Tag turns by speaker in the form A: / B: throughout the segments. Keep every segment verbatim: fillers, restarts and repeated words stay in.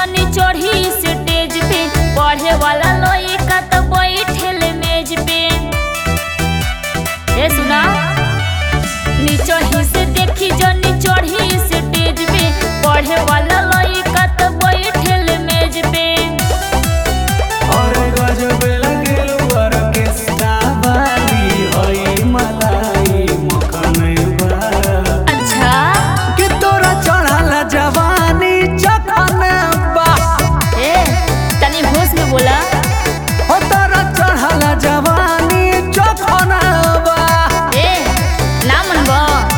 A: जनी चढ़ी स्टेज पे, पढ़े वाला लइका त बैठेल मेज पे। ए सुना, नीचे से देखी जनी चढ़ी स्टेज पे, पढ़े वाला लइका त बैठेल मेज पे।
B: और गजब लगेल ऑर्केस्ट्रा वाली होई मलाई मखनवा।
A: अच्छा
B: कि तोरा चढ़ल जवानी चखनवा।
A: ए तनी होश में बोला।
B: हो तोरा चढ़ल जवानी चखनवा।
A: ए ना मनबा।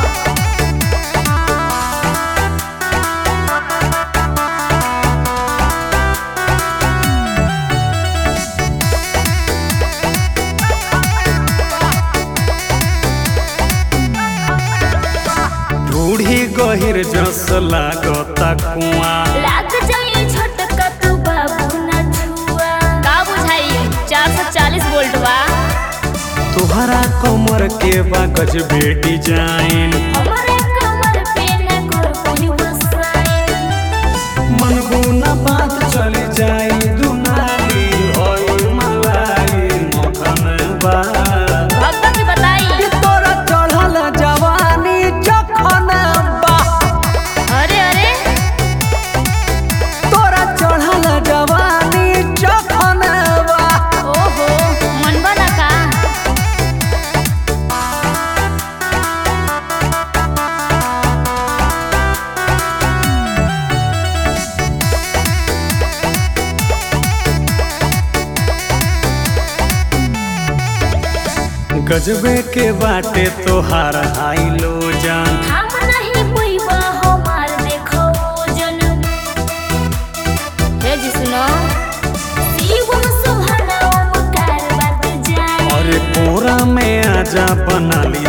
B: रूढ़ी गहिर जस लागता कुआं।
A: लाग जाई झटका तू बाबू ना छुआ। का बुझाई चार सौ चालीस वोल्ट बा।
B: तुहरा कमर के बा गजबे डिजाइन।
A: हमारे कमर पे ना कर कोई वसाई।
B: मन गुना बात चली जाई दुनाली होई मलाई मखनवा।
A: भक्त की बताई।
B: कि तोरा चढ़ल जवानी चखनवा।
A: अरे अरे
B: तोरा चढ़ल जवानी चखनवा।
A: ओहो मनबा ना का।
B: गजबे के बाटे तोहार हाइलो जान।
A: हम नहीं पैबा हमार देखो जन। हे जी सुनो, शिवम सुभाना ओमकार बात जाए।
B: और कोरा में आजा बना ली